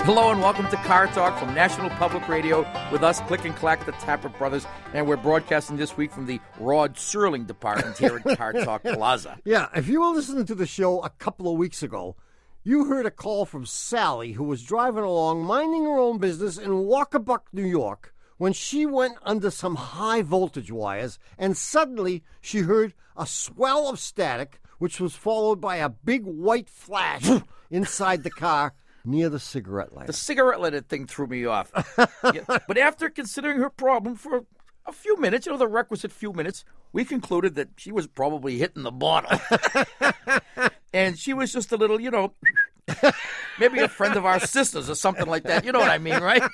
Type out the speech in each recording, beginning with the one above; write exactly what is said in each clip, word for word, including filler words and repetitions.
Hello and welcome to Car Talk from National Public Radio with us, Click and Clack, the Tappert Brothers. And we're broadcasting this week from the Rod Serling Department here at Car Talk Plaza. Yeah, if you were listening to the show a couple of weeks ago, you heard a call from Sally, who was driving along, minding her own business in Walkerbuck, New York, when she went under some high-voltage wires, and suddenly she heard a swell of static, which was followed by a big white flash inside the car near the cigarette lighter. The cigarette lighter thing threw me off. Yeah, but after considering her problem for a few minutes, you know, the requisite few minutes, we concluded that she was probably hitting the bottle. And she was just a little, you know, maybe a friend of our sister's or something like that. You know what I mean, right?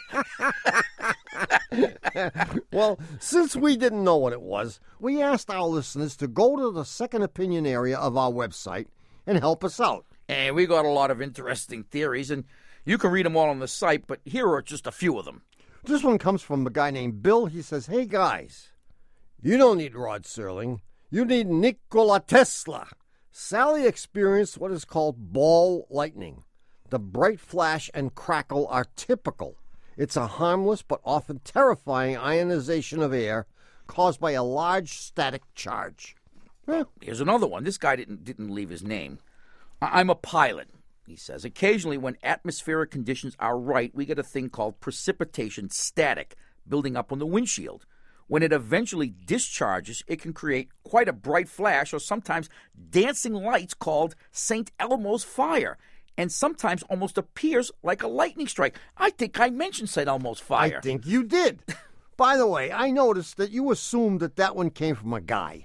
Well, since we didn't know what it was, we asked our listeners to go to the second opinion area of our website and help us out. And we got a lot of interesting theories, and you can read them all on the site, but here are just a few of them. This one comes from a guy named Bill. He says, hey, guys, you don't need Rod Serling. You need Nikola Tesla. Sally experienced what is called ball lightning. The bright flash and crackle are typical. It's a harmless but often terrifying ionization of air caused by a large static charge. Well, here's another one. This guy didn't didn't leave his name. I'm a pilot, he says. Occasionally, when atmospheric conditions are right, we get a thing called precipitation static building up on the windshield. When it eventually discharges, it can create quite a bright flash or sometimes dancing lights called Saint Elmo's fire, and sometimes almost appears like a lightning strike. I think I mentioned Saint Elmo's fire. I think you did. By the way, I noticed that you assumed that that one came from a guy.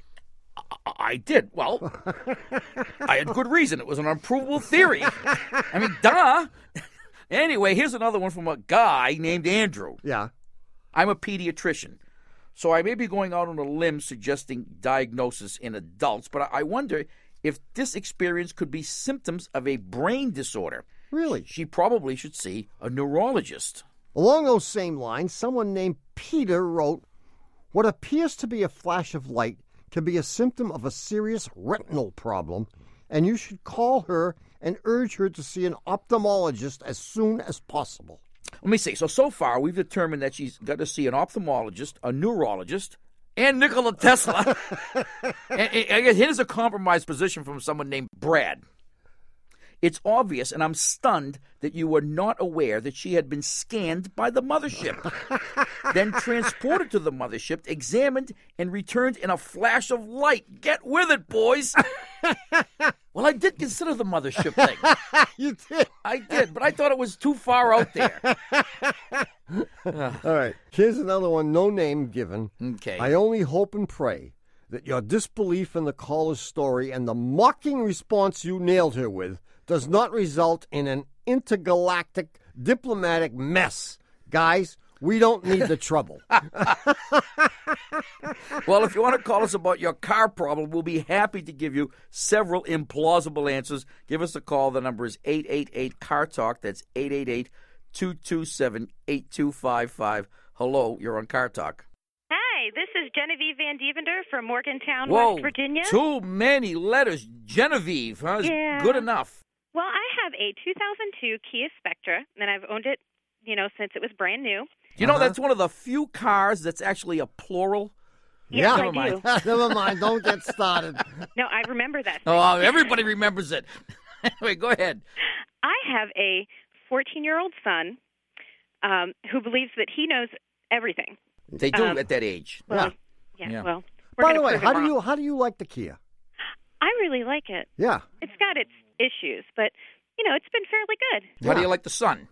I did. Well, I had good reason. It was an unprovable theory. I mean, duh. Anyway, here's another one from a guy named Andrew. Yeah. I'm a pediatrician, so I may be going out on a limb suggesting diagnosis in adults, but I wonder if this experience could be symptoms of a brain disorder. Really? She probably should see a neurologist. Along those same lines, someone named Peter wrote, what appears to be a flash of light can be a symptom of a serious retinal problem, and you should call her and urge her to see an ophthalmologist as soon as possible. Let me see. So, so far, we've determined that she's got to see an ophthalmologist, a neurologist, and Nikola Tesla. and, and I guess here's a compromised position from someone named Brad. It's obvious, and I'm stunned, that you were not aware that she had been scanned by the mothership, then transported to the mothership, examined, and returned in a flash of light. Get with it, boys. Well, I did consider the mothership thing. You did? I did, but I thought it was too far out there. All right. Here's another one, no name given. Okay. I only hope and pray that your disbelief in the caller's story and the mocking response you nailed her with does not result in an intergalactic diplomatic mess. Guys, we don't need the trouble. Well, if you want to call us about your car problem, we'll be happy to give you several implausible answers. Give us a call. The number is eight eight eight, C A R Talk. That's eight eight eight, two two seven, eight two five five. Hello, you're on Car Talk. Hi, this is Genevieve Van Dievender from Morgantown, Whoa, West Virginia. Too many letters. Genevieve, huh? Is Yeah. Good enough. Well, I have a two thousand two Kia Spectra, and I've owned it, you know, since it was brand new. You know, Uh-huh. that's one of the few cars that's actually a plural. Yes, Yeah. I Never mind. do. Never mind. Don't get started. No, I remember that. Oh, everybody remembers it. Anyway, go ahead. I have a fourteen-year-old son um, who believes that he knows everything. They do Um, at that age. Well, Yeah. yeah, Yeah. well, we're By gonna the way, prove how it do wrong. you how do you like the Kia? I really like it. Yeah. It's got its issues, but, you know, it's been fairly good. How do you like the son?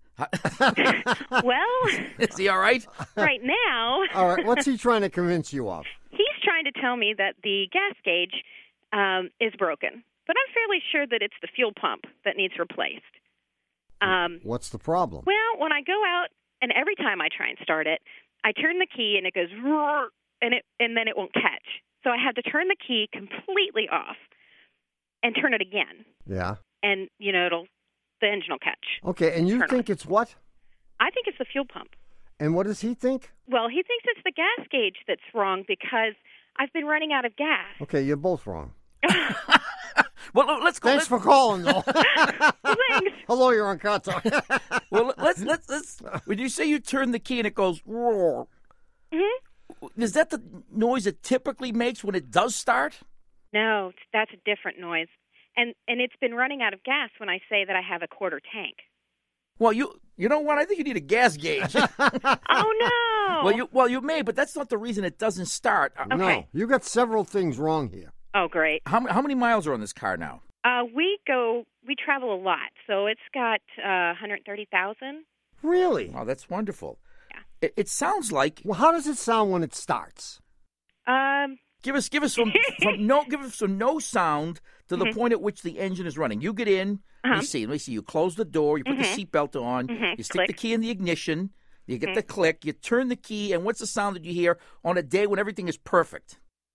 Well, Is he all right? right now, All right. What's he trying to convince you of? he's trying to tell me that the gas gauge um, is broken, but I'm fairly sure that it's the fuel pump that needs replaced. Um, What's the problem? well, when I go out, and every time I try and start it, I turn the key and it goes roar, and it and then it won't catch. So I have to turn the key completely off and turn it again, Yeah. and you know it'll the engine will catch. Okay. And you Turn think it's what? I think it's the fuel pump. And what does he think? Well, he thinks it's the gas gauge that's wrong because I've been running out of gas. Okay, you're both wrong. Well, let's go. Thanks let's, for calling, though. Thanks. Hello, you're on Car Talk. well, let's let's let's. When you say you turn the key and it goes roar, hmm is that the noise it typically makes when it does start? No, that's a different noise. And and it's been running out of gas when I say that I have a quarter tank. Well, you you know what? I think you need a gas gauge. Oh, no. well, you well you may, but that's not the reason it doesn't start. Uh, Okay. No, you got several things wrong here. Oh, great. How how many miles are on this car now? Uh, we go, we travel a lot, so it's got uh, one hundred thirty thousand. Really? Oh, that's wonderful. Yeah. It, it sounds like. Well, how does it sound when it starts? Um, Give us, give us some, from no, give us some no sound to the Mhm. point at which the engine is running. You get in. Let Uh-huh. me see. Let me see. You close the door. You put the Mhm. seatbelt on. Mhm. You stick the Click. key in the ignition. You get Mhm. the click. You turn the key, and what's the sound that you hear on a day when everything is perfect?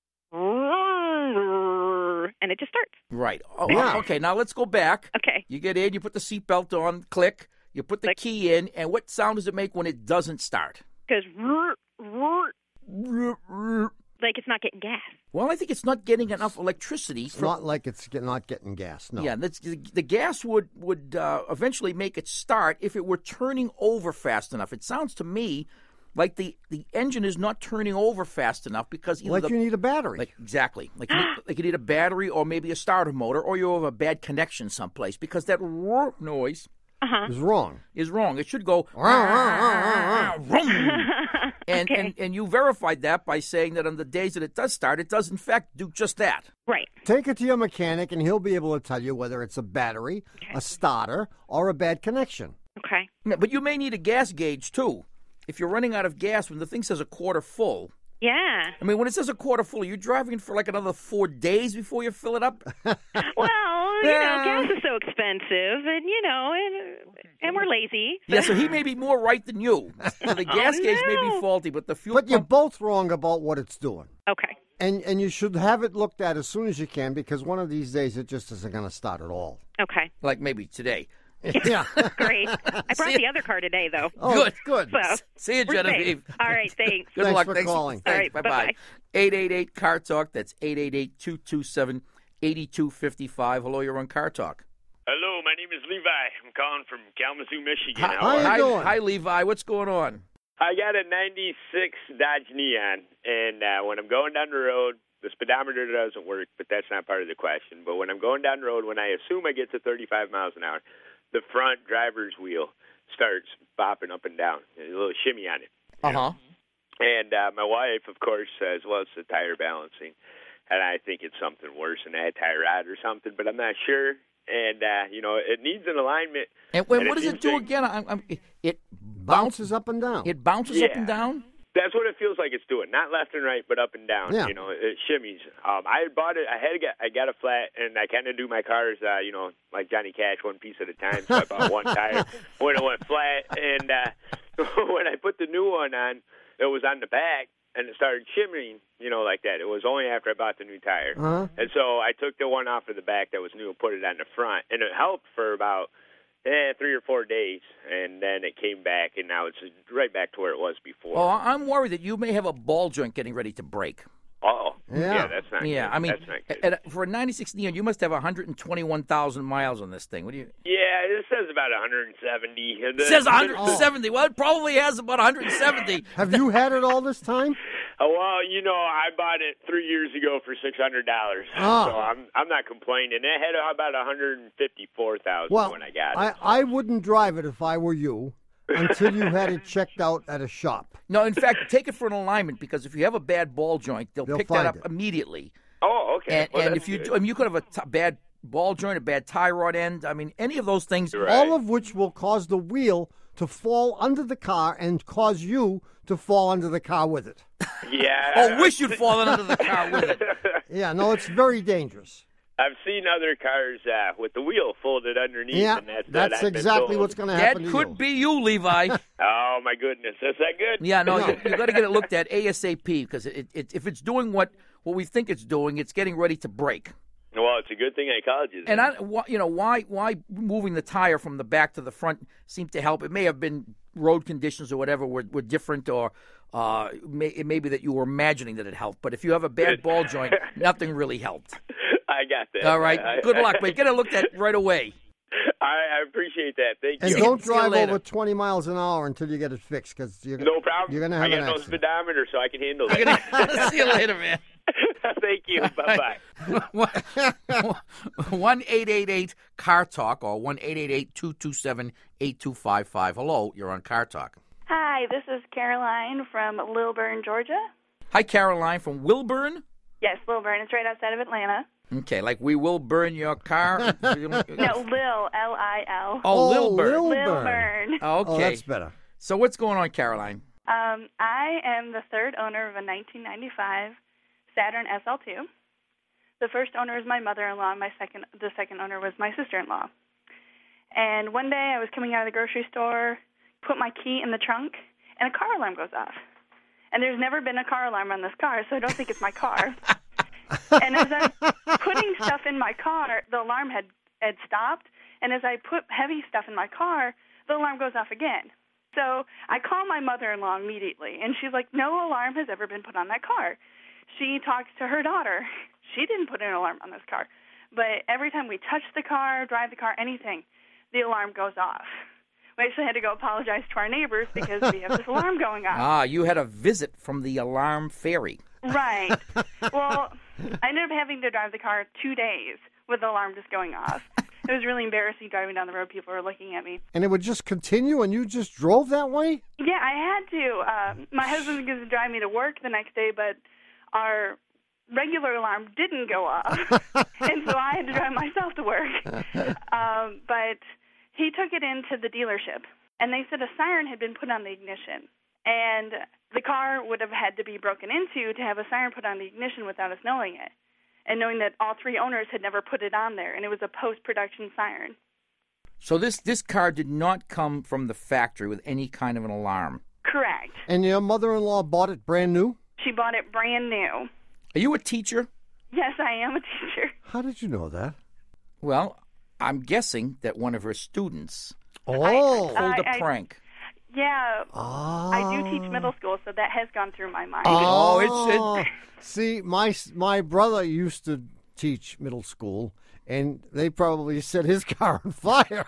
and it just starts. Right. Oh, Yeah. Okay. Now let's go back. Okay. You get in. You put the seatbelt on. Click. You put the Click. key in, and what sound does it make when it doesn't start? Goes like it's not getting gas. Well, I think it's not getting enough electricity. It's from- not like it's get- not getting gas. No. Yeah, that's, the, the gas would would uh, eventually make it start if it were turning over fast enough. It sounds to me like the, the engine is not turning over fast enough because either Like the, you need a battery. like exactly like you, need, like you need a battery or maybe a starter motor or you have a bad connection someplace because that roar noise Uh-huh. It's wrong. is wrong. It should go vroom. and, Okay. and and you verified that by saying that on the days that it does start, it does in fact do just that. Right. Take it to your mechanic, and he'll be able to tell you whether it's a battery, a starter, or a bad connection. Okay. Yeah, but you may need a gas gauge too. If you're running out of gas when the thing says a quarter full, Yeah. I mean, when it says a quarter full, are you driving for like another four days before you fill it up? Well, you know, gas is so expensive, and you know, and, and we're lazy. Yeah, so he may be more right than you. So the gas Oh, gauge may be no. faulty, but the fuel But you're pump. both wrong about what it's doing. Okay. And and you should have it looked at as soon as you can because one of these days it just isn't going to start at all. Okay. Like maybe today. Yeah. Great. I brought See- the other car today, though. Oh, Good. Good. So See you, we're Genevieve. safe. All right. Thanks. Good Thanks luck. for Thanks calling. Thanks. All right, Bye-bye. bye-bye. eight eight eight car talk. That's eight eight eight, two two seven, eight two five five. Hello, you're on Car Talk. Hello, my name is Levi. I'm calling from Kalamazoo, Michigan. Hi, How you hi, doing? hi, Levi. What's going on? I got a ninety-six Dodge Neon, and uh, when I'm going down the road, the speedometer doesn't work, but that's not part of the question. But when I'm going down the road, when I assume I get to thirty-five miles an hour, the front driver's wheel starts bopping up and down. There's a little shimmy on it. Uh huh. And uh, my wife, of course, says, well, it's the tire balancing. And I think it's something worse than a tie rod or something, but I'm not sure. And, uh, you know, it needs an alignment. And wait, And what it does it needs do to- again? I, I, it Bounces up and down. It bounces up Yeah. and down. That's what it feels like it's doing. Not left and right, but up and down. Yeah. You know, it shimmies. Um, I bought it. I had to get. I got a flat, and I kind of do my cars, uh, you know, like Johnny Cash, one piece at a time. So I bought one tire when it went flat, and uh, when I put the new one on, it was on the back, and it started shimmying, you know, like that. It was only after I bought the new tire, Uh-huh. and so I took the one off of the back that was new and put it on the front, and it helped for about. Eh, three or four days, and then it came back, and now it's right back to where it was before. Oh, I'm worried that you may have a ball joint getting ready to break. Oh, Yeah. that's not Yeah, good. I mean, that's not good. at, at- for a ninety-six Neon, you must have one hundred twenty-one thousand miles on this thing. What do you? Yeah, it says about one hundred seventy. It says one hundred seventy. Well, it probably has about one hundred seventy. Have you had it all this time? Oh, well, you know, I bought it three years ago for six hundred dollars, Oh. so I'm I'm not complaining. It had about one hundred fifty-four thousand Well, when I got it. I, I wouldn't drive it if I were you until you had it checked out at a shop. No, in fact, take it for an alignment because if you have a bad ball joint, they'll, They'll pick that and up it. immediately. oh, okay. And, Well, and that's if you, good. do, I mean, you could have a t- bad ball joint, a bad tie rod end. I mean, any of those things. Right. All of which will cause the wheel to fall under the car and cause you to fall under the car with it. yeah. Oh, wish you'd fallen under the car with it. Yeah, no, it's very dangerous. I've seen other cars uh, with the wheel folded underneath, Yeah, and that's, that's what I've been exactly told. what's going to That happen to could you. be you, Levi. Oh my goodness, is that good? Yeah, no, No. you, you got to get it looked at ASAP because it, it, if it's doing what, what we think it's doing, it's getting ready to break. Well, it's a good thing I called you. And I, why- you know, why why moving the tire from the back to the front seemed to help. It may have been road conditions or whatever were, were different, or uh, it may, it may be that you were imagining that it helped. But if you have a bad Good. ball joint, nothing really helped. I I got that. All right. I, Good I, luck, but get it looked at right away. I, I appreciate that. Thank And you. don't See you drive later. over twenty miles an hour until you get it fixed, because you're No problem. You're gonna have I got an no accident. speedometer, so I can handle I'm that. gonna see you later, man. Thank you. Bye bye. One eight eight eight Car Talk or one eight eight eight two two seven eight two five five. Hello, you're on Car Talk. Hi, this is Caroline from Lilburn, Georgia. Hi, Caroline from Wilburn. Yes, Lilburn. It's right outside of Atlanta. Okay, like we will burn your car. No, Lil, L I L. Oh, Oh, Lilburn. Lilburn. Lilburn. Okay. Oh, that's better. So what's going on, Caroline? Um, I am the third owner of a nineteen ninety-five Saturn S L two. The first owner is my mother-in-law. My second, the second owner was my sister-in-law. And one day I was coming out of the grocery store, put my key in the trunk, and a car alarm goes off. And there's never been a car alarm on this car, so I don't think it's my car. And as I'm putting stuff in my car, the alarm had, had stopped. And as I put heavy stuff in my car, the alarm goes off again. So I call my mother-in-law immediately, and she's like, no alarm has ever been put on that car. She talks to her daughter. She didn't put an alarm on this car. But every time we touch the car, drive the car, anything, the alarm goes off. We actually had to go apologize to our neighbors because we have this alarm going off. Ah, you had a visit from the alarm fairy. Right. Well, I ended up having to drive the car two days with the alarm just going off. It was really embarrassing driving down the road. People were looking at me. And it would just continue, and you just drove that way? Yeah, I had to. Um, my husband was going to drive me to work the next day, but our regular alarm didn't go off. And so I had to drive myself to work. Um, but he took it into the dealership, and they said a siren had been put on the ignition. And the car would have had to be broken into to have a siren put on the ignition without us knowing it, and knowing that all three owners had never put it on there, and it was a post-production siren. So this, this car did not come from the factory with any kind of an alarm. Correct. And your mother-in-law bought it brand new? She bought it brand new. Are you a teacher? Yes, I am a teacher. How did you know that? Well, I'm guessing that one of her students Oh. pulled I- a I- prank. Yeah, oh. I do teach middle school, so that has gone through my mind. Oh, it's- See, my my brother used to teach middle school, and they probably set his car on fire.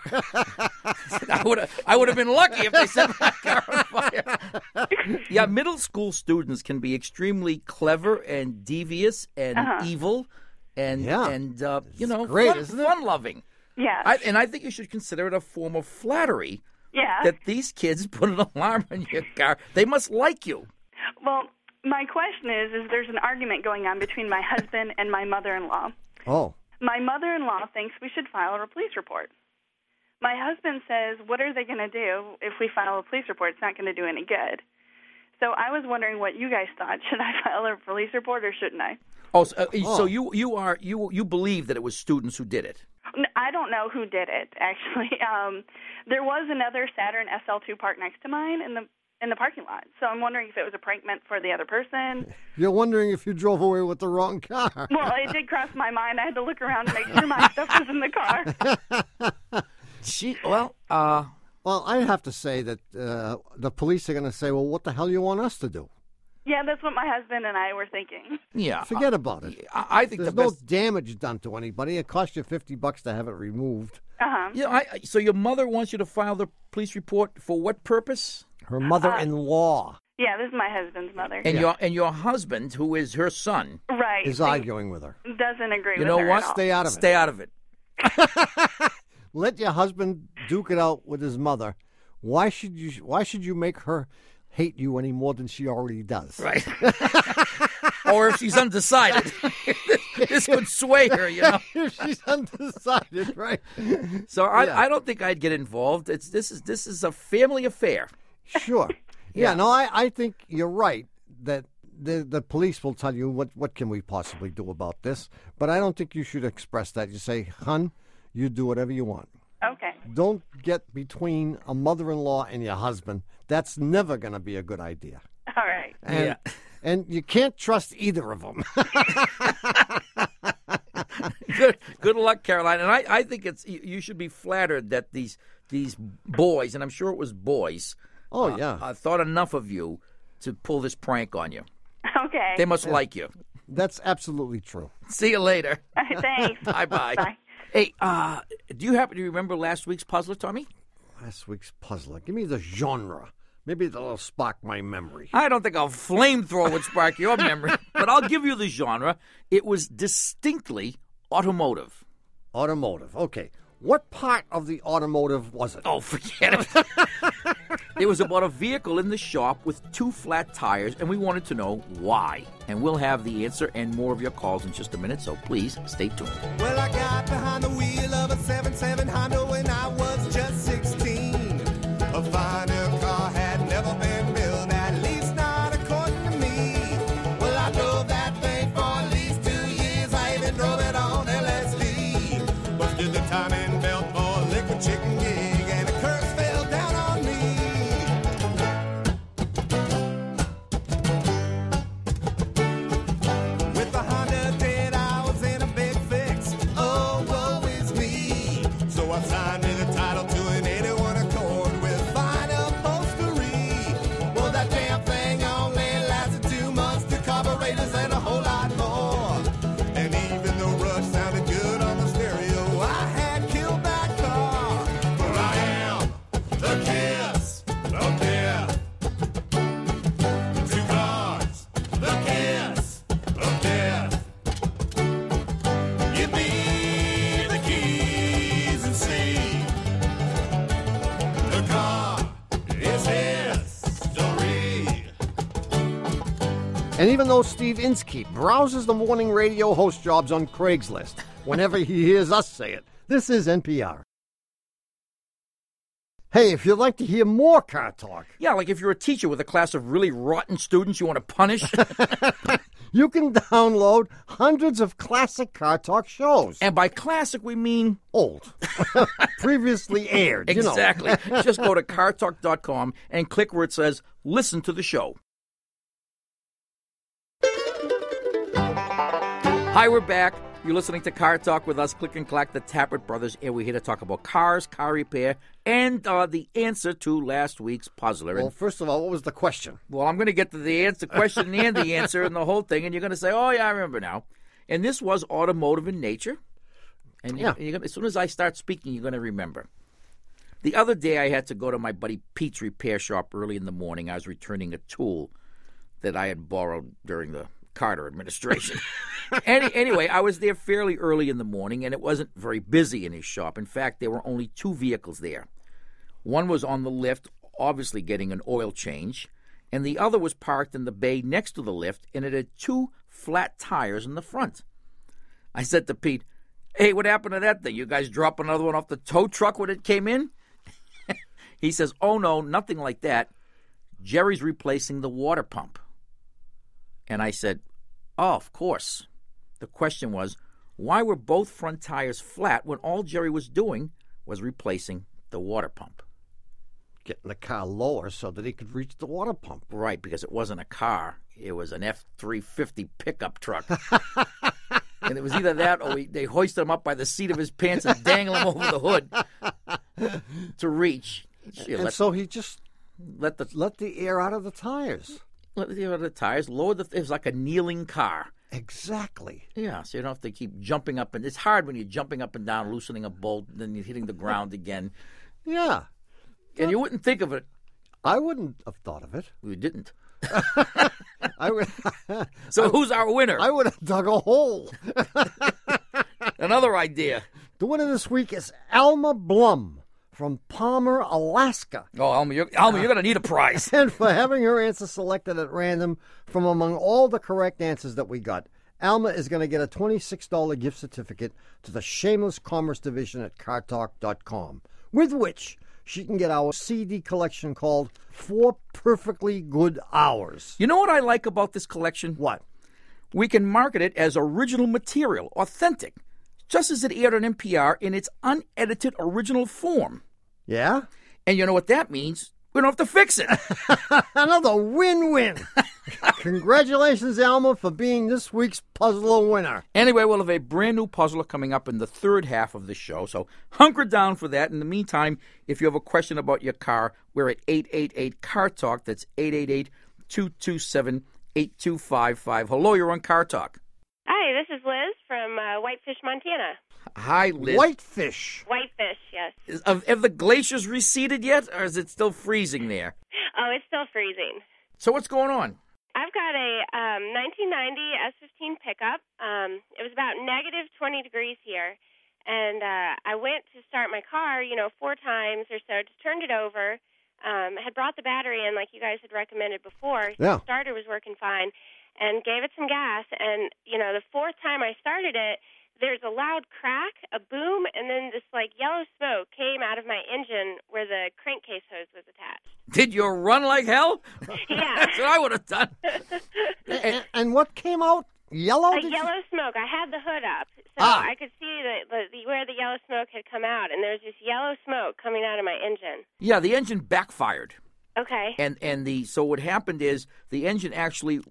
I would have I would have been lucky if they set my car on fire. Yeah, middle school students can be extremely clever and devious and Uh-huh. evil and Yeah. and uh, you know great, fun, isn't it? fun loving. Yeah, I, and I think you should consider it a form of flattery yeah. that these kids put an alarm in your car. They must like you. Well, my question is, is there's an argument going on between my husband and my mother-in-law. Oh. My mother-in-law thinks we should file a police report. My husband says, what are they going to do if we file a police report? It's not going to do any good. So I was wondering what you guys thought. Should I file a police report or shouldn't I? Oh, so, uh, Oh. so you you are you you believe that it was students who did it? N- I don't know who did it, actually. Um, there was another Saturn S L two parked next to mine in the in the parking lot. So I'm wondering if it was a prank meant for the other person. You're wondering if you drove away with the wrong car. Well, it did cross my mind. I had to look around to make sure my stuff was in the car. She well, uh, Well, I have to say that uh, the police are going to say, well, what the hell you want us to do? Yeah, that's what my husband and I were thinking. yeah. Forget about it. I, I think There's the no best. damage done to anybody. It cost you fifty bucks to have it removed. Uh-huh. Yeah, I, I- so your mother wants you to file the police report for what purpose? Her mother-in-law Yeah, this is my husband's mother. And your and your husband, who is her son, right. is think- arguing with her. Doesn't agree you with know her what? at all. Stay out of it. Stay out of it. Let your husband duke it out with his mother. Why should you? Why should you make her hate you any more than she already does? Right. Or if she's undecided, this could sway her, you know. If she's undecided, right? So I, Yeah. I don't think I'd get involved. It's this is this is a family affair. Sure. Yeah. No, I, I think you're right that the the police will tell you what what can we possibly do about this. But I don't think you should express that. You say, "Hun, you do whatever you want. Okay. Don't get between a mother-in-law and your husband. That's never going to be a good idea." All right. And, Yeah. and you can't trust either of them. Good, good luck, Caroline. And I, I think it's you, you should be flattered that these these boys, and I'm sure it was boys, Oh, uh, yeah. uh, thought enough of you to pull this prank on you. Okay. They must like you. That's absolutely true. See you later. All right, thanks. Bye-bye. Bye. Hey, uh, do you happen to remember last week's puzzler, Tommy? Last week's puzzler. Give me the genre. Maybe that'll spark my memory. I don't think a flamethrower would spark your memory, but I'll give you the genre. It was distinctly automotive. Automotive. Okay. What part of the automotive was it? Oh, forget it. It was about a vehicle in the shop with two flat tires, and we wanted to know why. And we'll have the answer and more of your calls in just a minute, so please stay tuned. Well, I got behind the wheel of a seven seven Honda when I was just sixteen. A finer car had never been built, at least not according to me. Well, I drove that thing for at least two years. I even drove it on L S D. Busted the timing belt for a liquid chicken gig, and a curse fell down on me. With the Honda dead, I was in a big fix. Oh, woe is me. So I signed me the title to an eighty-one Accord with fine upholstery. Well, that damn thing only lasted two months, two carburetors and a whole lot more. And even though Rush sounded good on the stereo, I had killed that car. For I am the kiss of death. Two cars, the kiss of death. Give me the keys and see. The car is history. And even though Steve Inskeep browses the morning radio host jobs on Craigslist whenever he hears us say it, this is N P R. Hey, if you'd like to hear more car talk, Yeah, like if you're a teacher with a class of really rotten students you want to punish. you can download hundreds of classic car talk shows. And by classic, we mean Old. Previously aired, you know. exactly. Just go to car talk dot com and click where it says listen to the show. Hi, we're back. You're listening to Car Talk with us, Click and Clack, the Tappert Brothers, and we're here to talk about cars, car repair, and uh, the answer to last week's puzzler. Well, And, first of all, what was the question? well, I'm going to get to the answer, question and the answer and the whole thing, and you're going to say, oh, yeah, I remember now. And this was automotive in nature. And you- Yeah. you're gonna, as soon as I start speaking, you're going to remember. The other day, I had to go to my buddy Pete's repair shop early in the morning. I was returning a tool that I had borrowed during the Carter administration. Any, anyway, I was there fairly early in the morning, and it wasn't very busy in his shop. In fact, there were only two vehicles there. One was on the lift, obviously getting an oil change, and the other was parked in the bay next to the lift, and it had two flat tires in the front. I said to Pete, hey, what happened to that thing? You guys drop another one off the tow truck when it came in? He says, oh, no, nothing like that. Jerry's replacing the water pump. And I said, oh, of course. The question was, why were both front tires flat when all Jerry was doing was replacing the water pump? Getting the car lower so that he could reach the water pump. Right, because it wasn't a car. It was an F three fifty pickup truck. And it was either that or we, they hoisted him up by the seat of his pants and dangled him over the hood to reach. Shit, And let, so he just let the let the air out of the tires. let the, the tires lower the. It was like a kneeling car. Exactly. Yeah, so you don't have to keep jumping up and it's hard when you're jumping up and down, loosening a bolt, then you're hitting the ground again, Yeah. and you wouldn't think of it. I wouldn't have thought of it. We didn't. I would So who's our winner? I would have dug a hole. Another idea. The winner this week is Alma Blum from Palmer, Alaska. Oh, Alma, you're, Alma, you're going to need a prize. And for having her answer selected at random from among all the correct answers that we got, Alma is going to get a twenty-six dollars gift certificate to the Shameless Commerce Division at car talk dot com, with which she can get our C D collection called Four Perfectly Good Hours. You know what I like about this collection? What? We can market it as original material, authentic, just as it aired on N P R in its unedited original form. Yeah? And you know what that means? We don't have to fix it. Another win-win. Congratulations, Alma, for being this week's puzzler winner. Anyway, we'll have a brand new puzzler coming up in the third half of the show, so hunker down for that. In the meantime, if you have a question about your car, we're at eight eight eight, C A R Talk. That's eight eight eight, two two seven, eight two five five. Hello, you're on Car Talk. Hi, this is Liz from uh, Whitefish, Montana. Hi, Liz. Whitefish. Whitefish, yes. Is, have, have the glaciers receded yet, or is it still freezing there? Oh, it's still freezing. So what's going on? I've got a um, nineteen ninety S fifteen pickup. Um, it was about negative twenty degrees here, and uh, I went to start my car, you know, four times or so, just turned it over, um, had brought the battery in like you guys had recommended before. Yeah. The starter was working fine, and gave it some gas, and, you know, the fourth time I started it, there's a loud crack, a boom, and then this, like, yellow smoke came out of my engine where the crankcase hose was attached. Did you run like hell? Yeah. That's what I would have done. And, and what came out? Yellow? A Did yellow you- smoke. I had the hood up, so Ah. I could see the, the, the where the yellow smoke had come out, and there was this yellow smoke coming out of my engine. Yeah, the engine backfired. Okay. And and the so what happened is the engine actually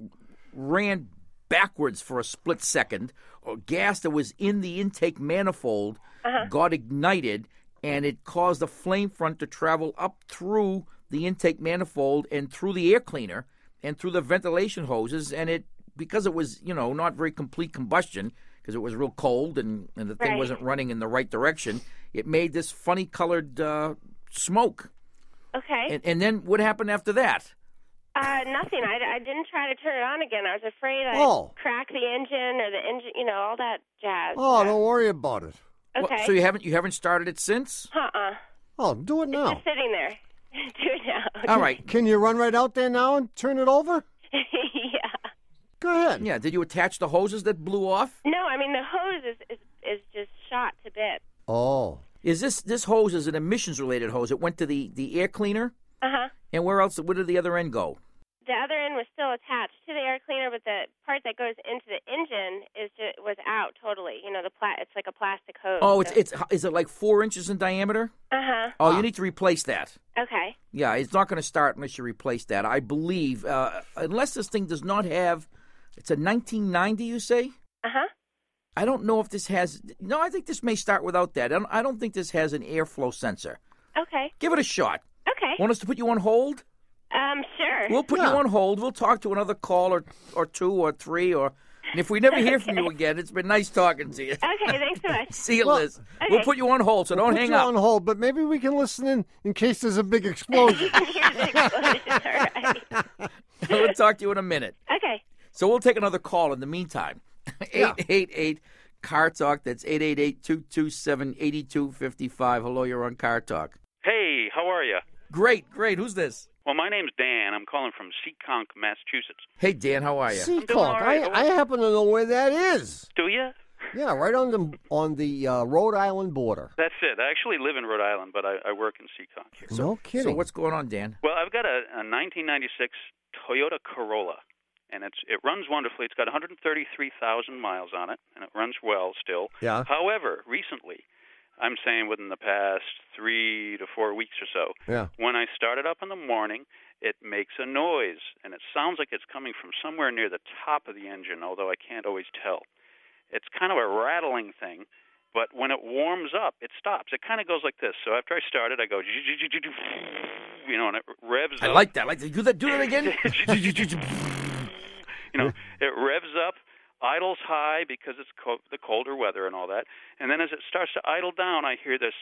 ran backwards for a split second, or gas that was in the intake manifold Uh-huh. got ignited, and it caused the flame front to travel up through the intake manifold and through the air cleaner and through the ventilation hoses, and it because it was, you know, not very complete combustion because it was real cold and, and the thing Right. wasn't running in the right direction, it made this funny colored uh, smoke. Okay. And, and then what happened after that? Uh, nothing. I, I didn't try to turn it on again. I was afraid I'd Oh. crack the engine or the engine, you know, all that jazz. Oh, don't worry about it. Well, Okay. so you haven't you haven't started it since? Uh-uh. Oh, do it now. Just sitting there. Do it now. All right. Can you run right out there now and turn it over? Yeah. Go ahead. Yeah. Did you attach the hoses that blew off? No, I mean, the hose is, is, is just shot to bits. Oh. Is this this hose is an emissions related hose? It went to the, the air cleaner, Uh-huh. and where else? Where did the other end go? The other end was still attached to the air cleaner, but the part that goes into the engine is just, was out totally. You know, the pla- it's like a plastic hose. Oh, it's so- it's is it like four inches in diameter? Uh-huh. Oh, you need to replace that. Okay. Yeah, it's not going to start unless you replace that. I believe, uh, unless this thing does not have, it's a nineteen ninety. You say? Uh-huh. I don't know if this has. No, I think this may start without that. I don't, I don't think this has an airflow sensor. Okay. Give it a shot. Okay. Want us to put you on hold? Um, sure. We'll put Yeah. you on hold. We'll talk to another call or, or two or three. Or and if we never hear from you again, it's been nice talking to you. Okay, thanks so much. See you, Well, Liz. We'll okay. put you on hold, so don't Put hang you up. on hold, but maybe we can listen in in case there's a big explosion. Here's the explosion. All right. We'll talk to you in a minute. Okay. So we'll take another call in the meantime. Yeah. eight eight eight Car Talk. That's eight eight eight, two two seven, eight two five five. Hello, you're on Car Talk. Hey, how are you? Great, great. Who's this? Well, my name's Dan. I'm calling from Seekonk, Massachusetts. Hey, Dan, how are you? Seaconk. all right. I, I happen to know where that is. Do you? Yeah, right on the on the uh, Rhode Island border. That's it. I actually live in Rhode Island, but I, I work in Seekonk here. No kidding. So what's going on, Dan? Well, I've got a, a nineteen ninety-six Toyota Corolla, and it's it runs wonderfully. It's got one hundred thirty-three thousand miles on it, and it runs well still. Yeah. However, recently, I'm saying within the past three to four weeks or so, Yeah. when I start it up in the morning, it makes a noise, and it sounds like it's coming from somewhere near the top of the engine, although I can't always tell. It's kind of a rattling thing, but when it warms up, it stops. It kind of goes like this. So after I start it, I go, you know, and it revs I up. like that. I like that. Do that. Do that again. You know, it revs up, idles high because it's co- the colder weather and all that. And then as it starts to idle down, I hear this.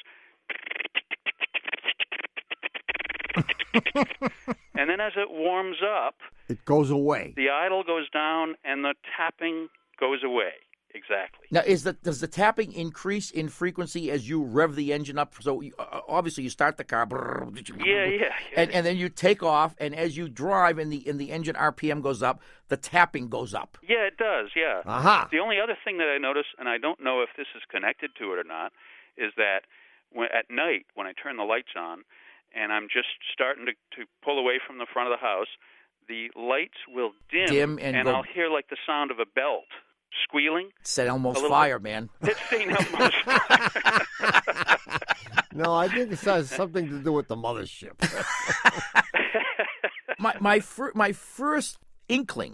And then as it warms up, It goes away. the idle goes down and the tapping goes away. Exactly. Now, is the does the tapping increase in frequency as you rev the engine up? So you, uh, obviously you start the car, Yeah, yeah. and and then you take off, and as you drive, and the and the engine R P M goes up, the tapping goes up. Yeah, it does, yeah. Aha. The only other thing that I notice, and I don't know if this is connected to it or not, is that when, at night when I turn the lights on and I'm just starting to, to pull away from the front of the house, the lights will dim, Dim and go- I'll hear like the sound of a belt squealing. Set Elmo's A little fire, man. It's Saint Elmo's fire. No, I think it has something to do with the mothership. my my fir- my first inkling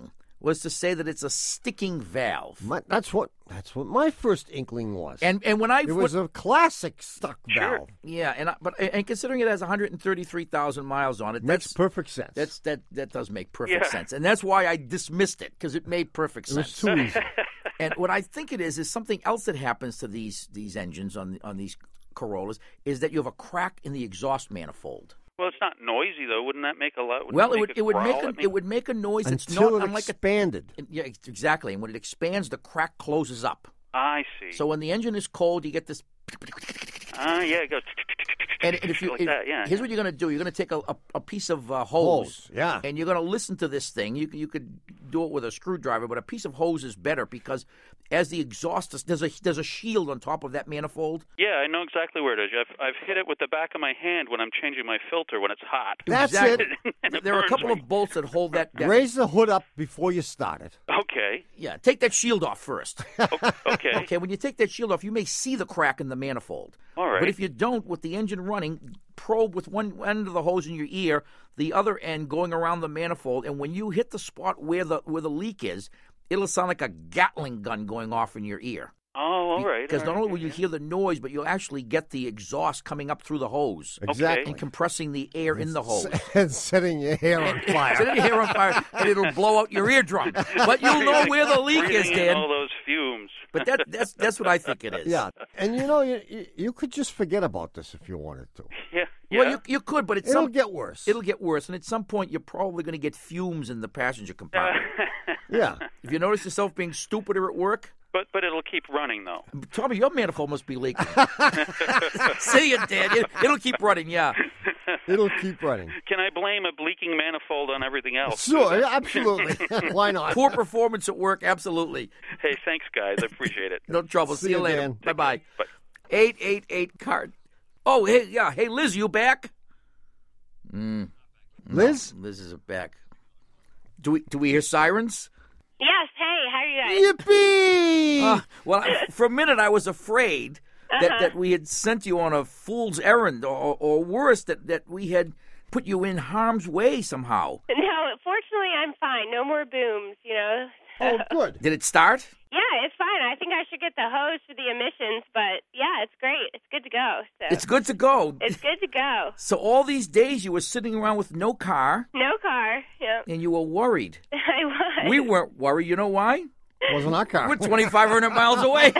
was to say that it's a sticking valve. My, that's what that's what my first inkling was. And and when I it was a classic stuck Sure. valve. yeah, and I, but and considering it has one hundred thirty-three thousand miles on it, Makes that's perfect sense. that's that that does make perfect Yeah. sense, and that's why I dismissed it because it made perfect it was sense. too easy. And what I think it is is something else that happens to these these engines on on these Corollas is that you have a crack in the exhaust manifold. Well, it's not noisy though. Wouldn't that make a lot? Wouldn't Well, it make would it would growl make a, at me? it would make a noise that's Until not it unlike a expanded. yeah exactly, and when it expands, the crack closes up. I see. So when the engine is cold, you get this. Ah, yeah, it goes. And if you, like if- that, yeah. here's what you're going to do: you're going to take a, a, a piece of uh, hose, Hose, yeah. and you're going to listen to this thing. You you could do it with a screwdriver, but a piece of hose is better because as the exhaust is, there's a there's a shield on top of that manifold. Yeah, I know exactly where it is. I've I've hit it with the back of my hand when I'm changing my filter when it's hot. That's Exactly. it. And it There are a burns couple me. of bolts that hold that. that Raise the hood up before you start it. Okay. yeah, take that shield off first. Okay. Okay, when you take that shield off, you may see the crack in the manifold. All right. But if you don't, with the engine running, probe with one end of the hose in your ear, the other end going around the manifold, and when you hit the spot where the where the leak is, it'll sound like a Gatling gun going off in your ear. Oh, all right. Because all not right, only will you yeah. hear the noise, but you'll actually get the exhaust coming up through the hose Exactly. and compressing the air in the hose. And setting your hair on fire. Set your hair on fire, and it'll blow out your eardrum. But you'll know where the leak is, Breathing in Dan. all those fumes. But that, that's that's what I think it is. Yeah, and you know, you, you you could just forget about this if you wanted to. Yeah. Yeah. Well, you you could, but it's It'll some, get worse. It'll get worse, and at some point, you're probably going to get fumes in the passenger compartment. Yeah. If you notice yourself being stupider at work, but but it'll keep running though. Tommy, your manifold must be leaking. See it, Dan. It, it'll keep running. Yeah. It'll keep running. Can I blame a leaking manifold on everything else? Sure, yeah, absolutely. Why not? Poor performance at work. Absolutely. Hey, thanks, guys. I appreciate it. No trouble. See, See you you, later. Dan. Bye bye. Bye. Eight eight eight card. Oh, hey, yeah. Hey, Liz, you back? Mm. Liz? Liz is back. Do we do we hear sirens? Yes. Hey, how are you guys? Yippee! Uh, well, I, for a minute I was afraid that, Uh-huh. that we had sent you on a fool's errand, or, or worse, that, that we had put you in harm's way somehow. No, fortunately, I'm fine. No more booms, you know. Oh, good. Did it start? Yeah, it's fine. I think I should get the hose for the emissions, but yeah, it's great. It's good to go. So It's good to go. it's good to go. So all these days you were sitting around with no car, No car. Yep. and you were worried. I was. We weren't worried. You know why? Wasn't our car. We're twenty-five hundred miles away.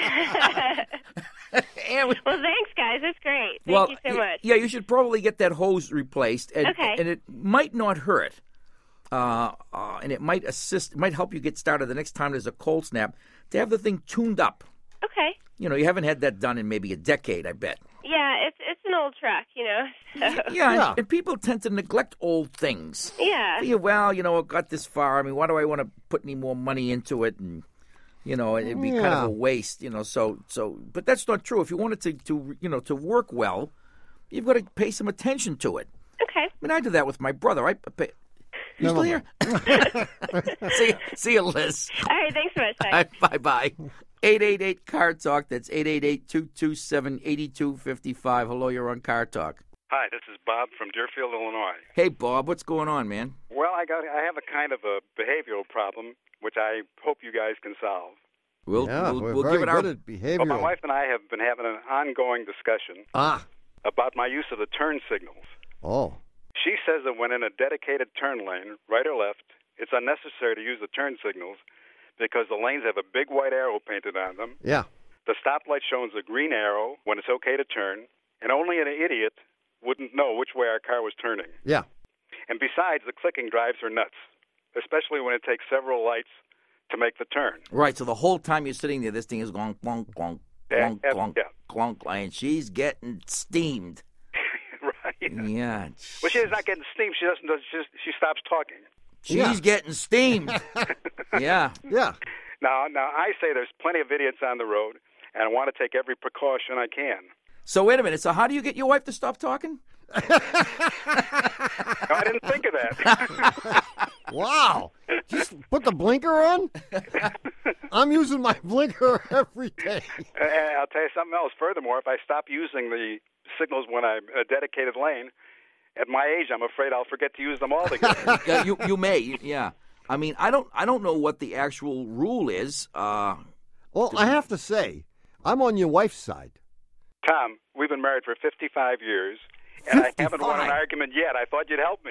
And we- Well, thanks, guys. That's great. Thank well, you so y- much. yeah, you should probably get that hose replaced, and, Okay. and it might not hurt, uh, uh, and it might assist, it might help you get started the next time there's a cold snap to have the thing tuned up. Okay. You know, you haven't had that done in maybe a decade, I bet. Yeah, it's it's an old truck, you know. So, Yeah, and- Yeah. And, people tend to neglect old things. yeah. Yeah, well, you know, it got this far. I mean, why do I want to put any more money into it? And you know, it'd be kind of Yeah. a waste. You know, so so, but that's not true. If you want it to, to you know to work well, you've got to pay some attention to it. Okay. I mean, I did that with my brother. I pay. You Never still here? see, see you, Liz. All right. Thanks so much. Bye. Bye bye. eight eight eight Car Talk. That's eight eight eight, two two seven, eight two five five. Hello, you're on Car Talk. Hi, this is Bob from Deerfield, Illinois. Hey, Bob, what's going on, man? Well, I got I have a kind of a behavioral problem, which I hope you guys can solve. We'll yeah, we'll, we're we'll very give it good our. at Well, behavioral. my wife and I have been having an ongoing discussion Ah. about my use of the turn signals. Oh. She says that when in a dedicated turn lane, right or left, it's unnecessary to use the turn signals because the lanes have a big white arrow painted on them. Yeah. The stoplight shows a green arrow when it's okay to turn, and only an idiot wouldn't know which way our car was turning. Yeah. And besides, the clicking drives her nuts, especially when it takes several lights to make the turn. Right, so the whole time you're sitting there, this thing is going clunk, clunk, Yeah, clunk, yeah, clunk, yeah. clunk, and she's getting steamed. Right. Yeah. Well, she's not getting steam. She doesn't. She, just, she stops talking. She's Yeah. getting steamed. Yeah. Yeah. Now, now I say there's plenty of idiots on the road, and I want to take every precaution I can. So wait a minute. So how do you get your wife to stop talking? No, I didn't think of that. Wow. Just put the blinker on? I'm using my blinker every day. And I'll tell you something else. Furthermore, if I stop using the signals when I'm in a dedicated lane, at my age, I'm afraid I'll forget to use them altogether. Yeah, you you may. Yeah. I mean, I don't I don't know what the actual rule is. Uh, Well, I have to say, I'm on your wife's side. Tom, we've been married for fifty-five years, and I haven't won an fifty-five? argument yet. I thought you'd help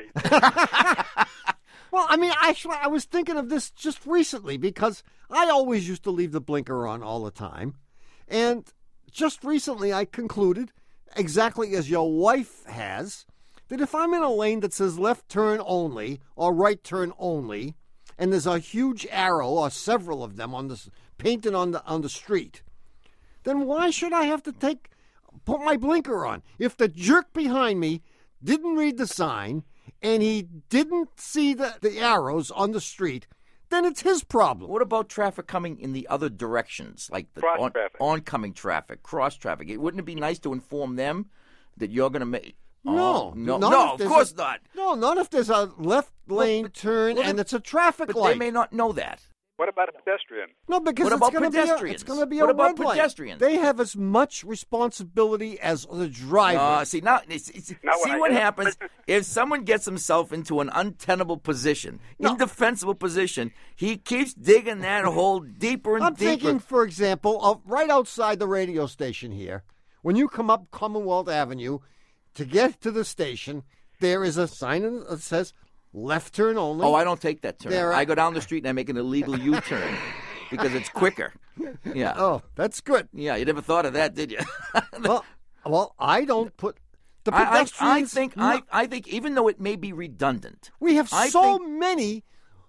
me. Well, I mean, actually, I was thinking of this just recently because I always used to leave the blinker on all the time. And just recently I concluded, exactly as your wife has, that if I'm in a lane that says left turn only or right turn only, and there's a huge arrow or several of them on the painted on the on the street, then why should I have to take put my blinker on? If the jerk behind me didn't read the sign and he didn't see the, the arrows on the street, then it's his problem. What about traffic coming in the other directions, like the Cross on, traffic. oncoming traffic, cross traffic? It, wouldn't it be nice to inform them that you're going to make? No, Oh, no, not no, if of there's course a- not. No, not if there's a left lane but- turn well, and then- it's a traffic But light. they may not know that. What about a pedestrian? No, because What it's about going to be a, pedestrians? it's going to be What a about red light. pedestrians? They have as much responsibility as the driver. Uh, see now, it's, it's, Now what see I what did- happens if someone gets himself into an untenable position, No. indefensible position. He keeps digging that hole deeper and I'm deeper. thinking, for example, of right outside the radio station here. When you come up Commonwealth Avenue to get to the station, there is a sign that says left turn only. Oh, I don't take that turn. There are- I go down the street and I make an illegal U-turn because it's quicker. Yeah. Oh, that's good. Yeah, you never thought of that, did you? well, well, I don't put the I, I, I pedestrians. think no, I, I think even though it may be redundant, we have I so think- many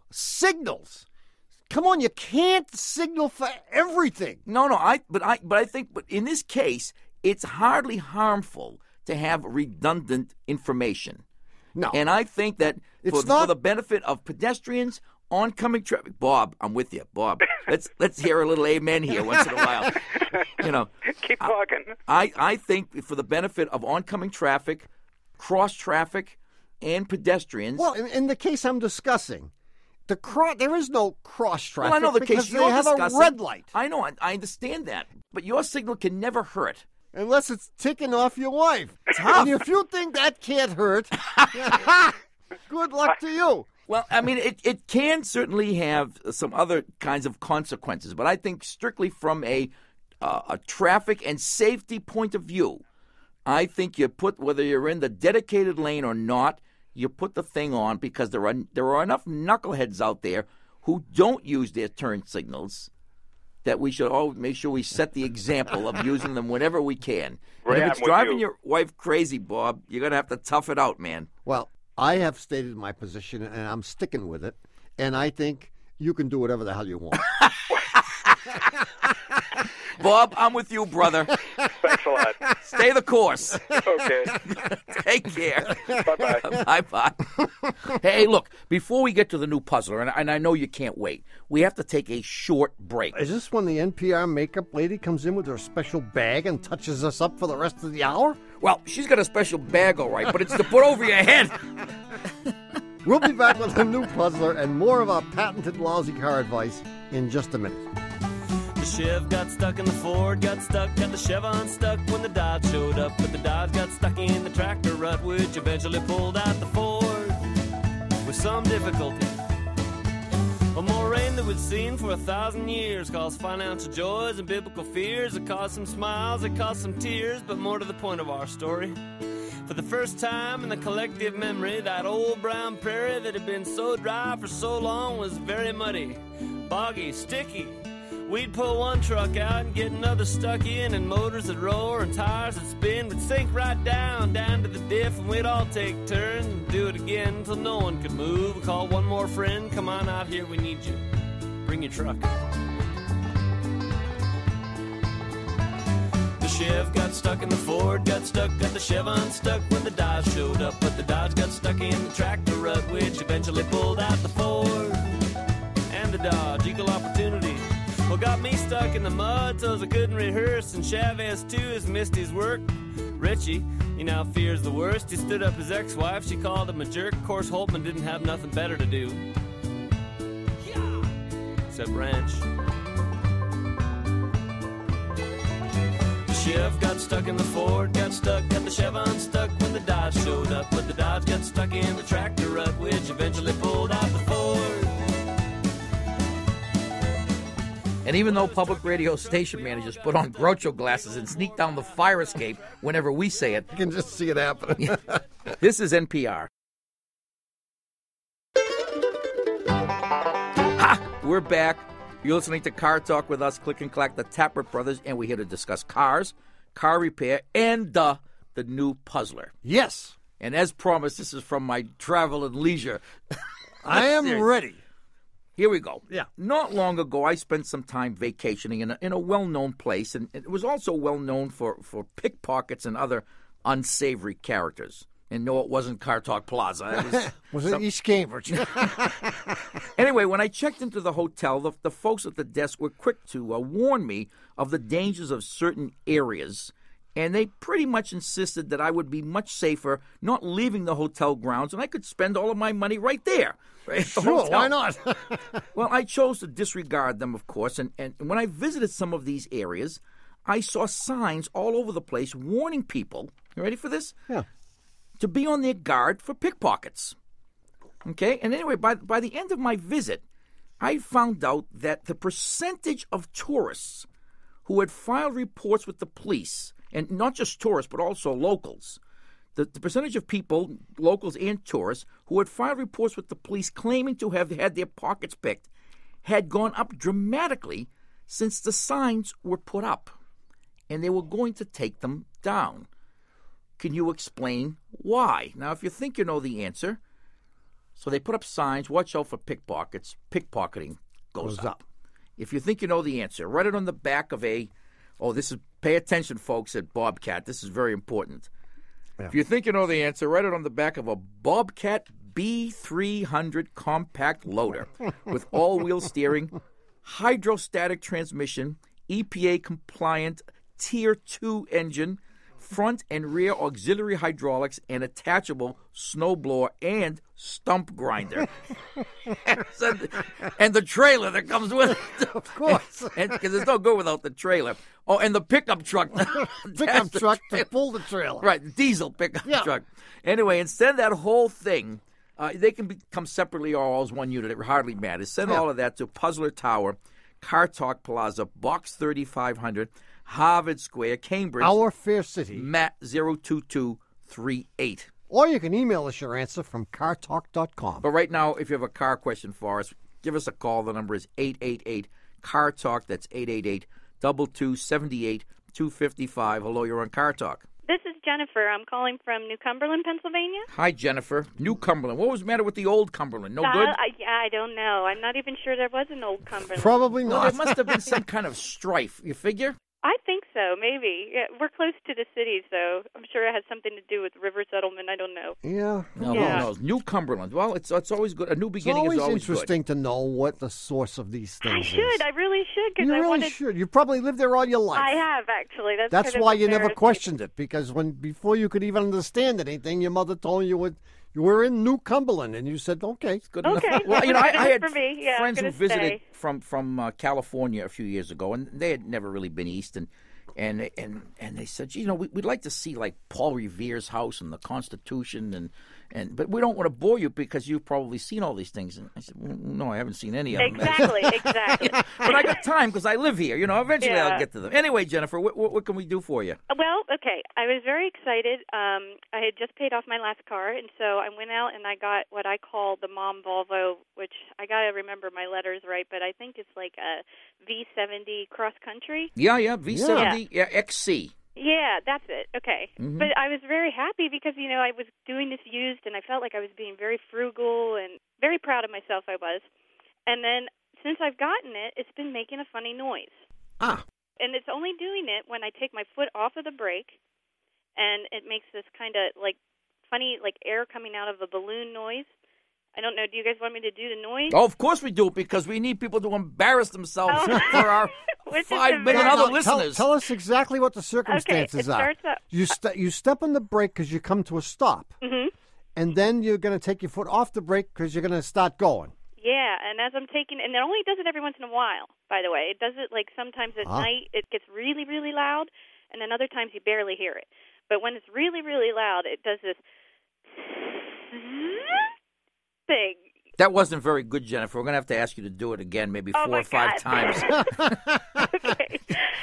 signals. Come on, you can't signal for everything. no, no, I but I but I think but in this case, it's hardly harmful to have redundant information. No, And I think that It's for, not- for the benefit of pedestrians, oncoming traffic. Bob, I'm with you, Bob. Let's let's hear a little amen here once in a while. You know, Keep talking. I, I think for the benefit of oncoming traffic, cross traffic, and pedestrians. well, in, in the case I'm discussing, the cro- there is no cross traffic. Well, I know the because case they you're have discussing. a red light, I know, I, I understand that, but your signal can never hurt. unless it's ticking off your wife. Tough. And if you think that can't hurt, good luck to you. Well, I mean, it, it can certainly have some other kinds of consequences, but I think strictly from a uh, a traffic and safety point of view, I think you put whether you're in the dedicated lane or not, you put the thing on because there are there are enough knuckleheads out there who don't use their turn signals that we should all make sure we set the example of using them whenever we can. Right, And if I'm it's with driving you. your wife crazy, Bob, you're gonna have to tough it out, man. Well, I have stated my position, and I'm sticking with it. And I think you can do whatever the hell you want. Bob, I'm with you, brother. Thanks a lot. Stay the course. Okay. Take care. Bye-bye. Bye-bye. Hey, look, before we get to the new puzzler, and, and I know you can't wait, we have to take a short break. Is this when the N P R makeup lady comes in with her special bag and touches us up for the rest of the hour? Well, she's got a special bag, all right, but it's to put over your head. We'll be back with a new puzzler and more of our patented lousy car advice in just a minute. The Chev got stuck in the Ford, got stuck, got the Chev unstuck when the Dodge showed up. But the Dodge got stuck in the tractor rut, which eventually pulled out the Ford with some difficulty. A more rain than we'd seen for a thousand years caused financial joys and biblical fears. It caused some smiles, it caused some tears, but more to the point of our story. For the first time in the collective memory, that old brown prairie that had been so dry for so long was very muddy, boggy, sticky. We'd pull one truck out and get another stuck in, and motors that roar and tires that spin would sink right down, down to the diff, and we'd all take turns and do it again until no one could move. We call one more friend, come on out here, we need you. Bring your truck. The Chev got stuck in the Ford, got stuck, got the Chev unstuck when the Dodge showed up. But the Dodge got stuck in the tractor rut, which eventually pulled out the Ford and the Dodge. Equal opportunity. Well, got me stuck in the mud, so I couldn't rehearse. And Chavez, too, has missed his work. Richie, he now fears the worst. He stood up his ex-wife, she called him a jerk. Of course, Holtman didn't have nothing better to do. Except ranch. The Chev got stuck in the Ford, got stuck, got the Chev unstuck when the Dodge showed up. But the Dodge got stuck in the tractor rut, which eventually pulled out the Ford And even though public radio station managers put on Groucho glasses and sneak down the fire escape whenever we say it, You can just see it happening. this is N P R. Ha! We're back. You're listening to Car Talk with us, Click and Clack, the Tappert Brothers, and we're here to discuss cars, car repair, and uh, the new Puzzler. Yes. And as promised, this is from my travel and leisure. I am Seriously. ready. Here we go. Yeah. Not long ago, I spent some time vacationing in a, in a well-known place, and it was also well-known for, for pickpockets and other unsavory characters. And no, it wasn't Car Talk Plaza. It was, Was it some- East Cambridge? Anyway, when I checked into the hotel, the, the folks at the desk were quick to uh, warn me of the dangers of certain areas, and they pretty much insisted that I would be much safer not leaving the hotel grounds, and I could spend all of my money right there. Right at the Sure, hotel. why not? Well, I chose to disregard them, of course, and, and when I visited some of these areas, I saw signs all over the place warning people, you ready for this? Yeah. To be on their guard for pickpockets. Okay? And anyway, by, by the end of my visit, I found out that the percentage of tourists who had filed reports with the police, and not just tourists, but also locals, the, the percentage of people, locals and tourists, who had filed reports with the police claiming to have had their pockets picked had gone up dramatically since the signs were put up, and they were going to take them down. Can you explain why? Now, if you think you know the answer, so they put up signs, watch out for pickpockets, pickpocketing goes, Goes up. up. If you think you know the answer, write it on the back of a, oh, this is, pay attention, folks, at Bobcat. This is very important. Yeah. If you think you know the answer, write it on the back of a Bobcat B three hundred compact loader with all-wheel steering, hydrostatic transmission, E P A-compliant Tier two engine, front and rear auxiliary hydraulics, and attachable snowblower and stump grinder. And the trailer that comes with it. Of course. And because there's no go without the trailer. Oh, and the pickup truck. Pickup The truck trailer. to pull the trailer. Right, the diesel pickup Yeah. truck. Anyway, and send that whole thing. Uh, they can become separately or all as one unit. It hardly matters. Send Yeah. all of that to Puzzler Tower, Car Talk Plaza, Box thirty-five hundred, Harvard Square, Cambridge, Our Fair City. Matt zero two two three eight. Or you can email us your answer from car talk dot com. But right now, if you have a car question for us, give us a call. The number is eight eight eight, C A R Talk. That's eight eight eight, two two seven eight, two five five. Hello, you're on Car Talk. This is Jennifer. I'm calling from New Cumberland, Pennsylvania. Hi, Jennifer. New Cumberland. What was the matter with the old Cumberland? No Uh, good? I, yeah, I don't know. I'm not even sure there was an old Cumberland. Probably Well, not. there must have been some kind of strife. You figure? I think so, maybe. Yeah, we're close to the city, so I'm sure it has something to do with river settlement. I don't know. Yeah. No, Yeah. who knows? New Cumberland. Well, it's it's always good. A new It's beginning always, is always interesting to know what the source of these I things should. is. I really should, because You I really wanted. should. You probably lived there all your life. I have actually. That's That's kind of why you never embarrassing. questioned it, because when before you could even understand anything, your mother told you would, you were in New Cumberland, and you said, "Okay, good Okay, enough. Well, you know, I, that's I good had for me. Yeah, I'm friends who gonna visited stay. from from uh, California a few years ago, and they had never really been east, and and and and they said, you know, we, we'd like to see like Paul Revere's house and the Constitution, and and but we don't want to bore you because you've probably seen all these things. And I said, well, no, I haven't seen any of them. Exactly, exactly. But I got time because I live here. You know, eventually Yeah. I'll get to them. Anyway, Jennifer, what, what what can we do for you? Well, okay. I was very excited. Um, I had just paid off my last car, and so I went out and I got what I call the Mom Volvo, which I got to remember my letters right, but I think it's like a V seventy cross country. Yeah, yeah, V seventy, yeah, X C. Yeah, that's it. Okay. Mhm. But I was very happy because, you know, I was doing this used and I felt like I was being very frugal and very proud of myself I was. And then since I've gotten it, it's been making a funny noise. ah, And it's only doing it when I take my foot off of the brake, and it makes this kind of like funny like air coming out of a balloon noise. I don't know. Do you guys want me to do the noise? Oh, of course we do, because we need people to embarrass themselves Oh. for our Which is five million embarrassing. other Now, tell, listeners. tell us exactly what the circumstances Okay, it are. starts up. You ste- you step on the brake because you come to a stop, Mm-hmm. and then you're going to take your foot off the brake because you're going to start going. Yeah, and as I'm taking, and it only does it every once in a while, by the way. It does it like sometimes at Ah. night, it gets really, really loud, and then other times you barely hear it. But when it's really, really loud, it does this thing. That wasn't very good, Jennifer. We're going to have to ask you to do it again, maybe Oh, four my or five God. times. Okay.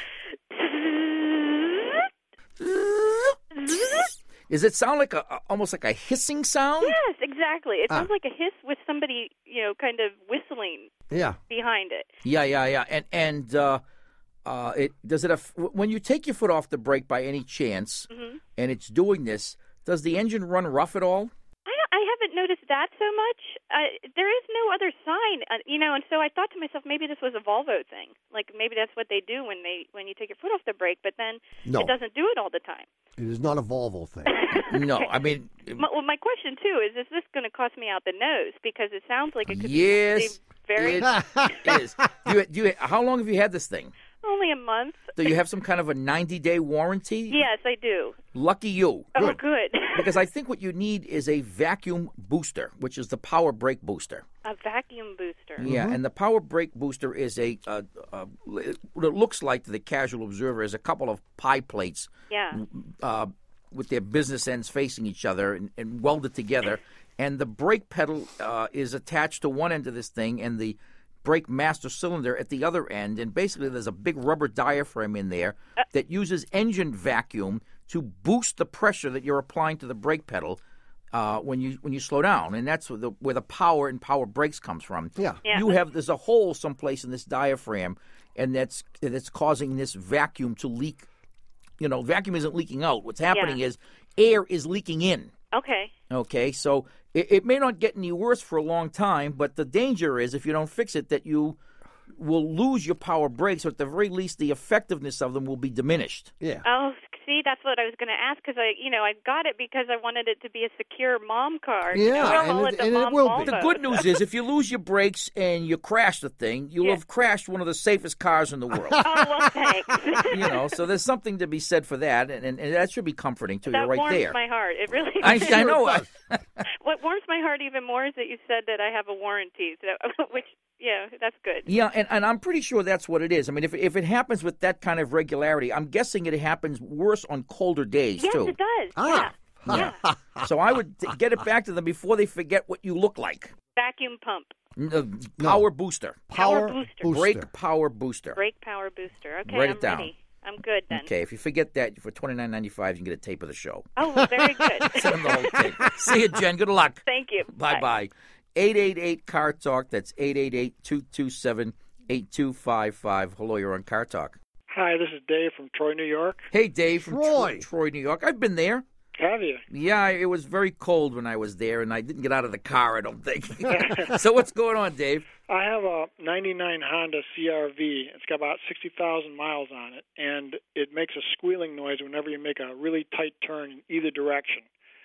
Does it sound like a, a almost like a hissing sound? Yes, exactly. It Ah. sounds like a hiss with somebody, you know, kind of whistling Yeah. behind it. Yeah, yeah, yeah. And and uh, uh, it does it aff- when you take your foot off the brake by any chance, hmm and it's doing this. Does the engine run rough at all? I, I haven't noticed that so much. Uh, there is no other sign, uh, you know, and so I thought to myself, maybe this was a Volvo thing. Like maybe that's what they do when they when you take your foot off the brake, but then No. it doesn't do it all the time. It is not a Volvo thing. No, I mean, My, well, my question too is: is this going to cost me out the nose? Because it sounds like it could yes, be very it is. Do you, do you, how long have you had this thing? only a month. Do you have some kind of a ninety-day warranty? Yes, I do. Lucky you. Oh, good. Because I think what you need is a vacuum booster, which is the power brake booster. A vacuum booster. Yeah, and the power brake booster is a, uh, uh, what it looks like to the casual observer is a couple of pie plates Yeah. uh, with their business ends facing each other and, and welded together. And the brake pedal uh, is attached to one end of this thing and the brake master cylinder at the other end. And basically there's a big rubber diaphragm in there that uses engine vacuum to boost the pressure that you're applying to the brake pedal uh, when you when you slow down. And that's where the, where the power and power brakes comes from. Yeah. Yeah. You have, there's a hole someplace in this diaphragm, and that's that's causing this vacuum to leak. You know, vacuum isn't leaking out. What's happening Yeah. is air is leaking in. Okay. Okay, so it, it may not get any worse for a long time, but the danger is if you don't fix it that you will lose your power brakes, or at the very least the effectiveness of them will be diminished. Yeah. Oh, see, that's what I was going to ask because I, you know, I got it because I wanted it to be a secure mom car. you Yeah, know, I'll and call it- the and it mom will be. Volvo. The good news is if you lose your brakes and you crash the thing, you'll Yeah. have crashed one of the safest cars in the world. Oh, well, thanks. you know, so there's something to be said for that, and, and, and that should be comforting to that you right warms there. my heart. It really I, does. I know. I, What warms my heart even more is that you said that I have a warranty, so, which, yeah, that's good. yeah, and, and I'm pretty sure that's what it is. I mean, if if it happens with that kind of regularity, I'm guessing it happens worse on colder days Yes, too. it does. Ah. Yeah. yeah. So I would t- get it back to them before they forget what you look like. Vacuum pump, N- uh, power booster, Power booster. brake power booster. brake power booster. Okay, Write I'm it down. ready. I'm good then. Okay, if you forget that for twenty-nine ninety-five, you can get a tape of the show. Oh, well, very good. Send them the whole thing. See you, Jen. Good luck. Thank you. Bye bye. eight eight eight car talk. That's eight eight eight, two two seven, eight two five five. Hello, you're on Car Talk. Hi, this is Dave from Troy, New York. Hey, Dave from Troy. Troy, Troy, New York. I've been there. Have you? Yeah, it was very cold when I was there, and I didn't get out of the car, I don't think. So what's going on, Dave? I have a ninety-nine Honda C R V. It's got about sixty thousand miles on it, and it makes a squealing noise whenever you make a really tight turn in either direction.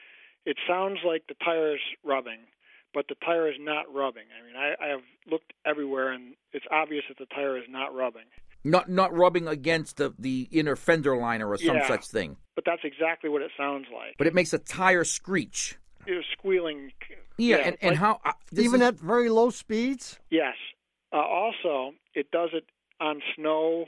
It sounds like the tire is rubbing, but the tire is not rubbing. I mean, I, I have looked everywhere, and it's obvious that the tire is not rubbing. Not not rubbing against the, the inner fender liner or some Yeah. such thing. But that's exactly what it sounds like. But it makes a tire screech. It was squealing. Yeah, and, and like- how... Uh, this Even is- at very low speeds? Yes. Uh, also, it does it on snow.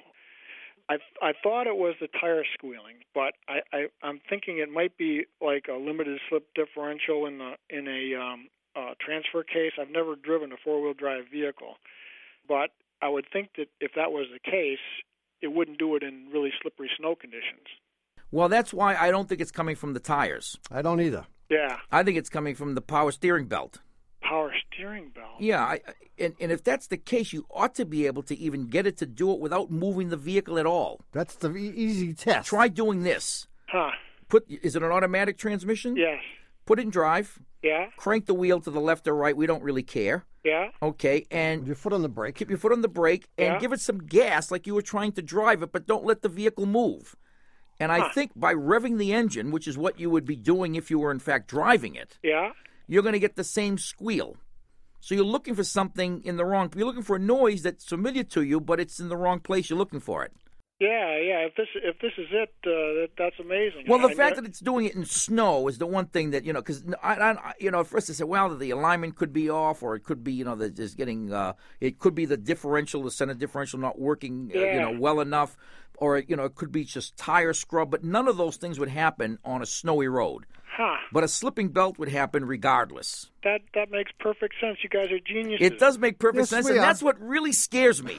I I thought it was the tire squealing, but I, I I'm thinking it might be like a limited slip differential in the in a um, uh, transfer case. I've never driven a four wheel drive vehicle, but I would think that if that was the case, it wouldn't do it in really slippery snow conditions. Well, that's why I don't think it's coming from the tires. I don't either. Yeah, I think it's coming from the power steering belt. power steering belt. Yeah, I, I- and, and if that's the case, you ought to be able to even get it to do it without moving the vehicle at all. That's the e- easy test. Try doing this. Huh. Put Is it an automatic transmission? Yes. Put it in drive. Yeah. Crank the wheel to the left or right. We don't really care. Yeah. Okay, and Your foot on the brake. keep your foot on the brake and Yeah. give it some gas like you were trying to drive it, but don't let the vehicle move. And I Huh. think by revving the engine, which is what you would be doing if you were in fact driving it, Yeah. you're going to get the same squeal. So you're looking for something in the wrong. You're looking for a noise that's familiar to you, but it's in the wrong place. You're looking for it. Yeah, yeah. If this if this is it, uh, that, that's amazing. Well, the I fact never- that it's doing it in snow is the one thing that you know, because I, I, you know, at first I said, well, the alignment could be off, or it could be, you know, that it's getting, uh, it could be the differential, the center differential not working, uh, you Yeah. know, well enough, or you know, it could be just tire scrub. But none of those things would happen on a snowy road. Huh. But a slipping belt would happen regardless. That that makes perfect sense. You guys are geniuses. It does make perfect Yes, sense, we and are. that's what really scares me.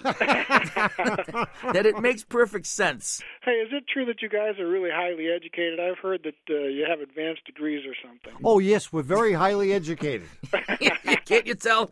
That it makes perfect sense. Hey, is it true that you guys are really highly educated? I've heard that uh, you have advanced degrees or something. Oh, yes, we're very highly educated. Can't you tell?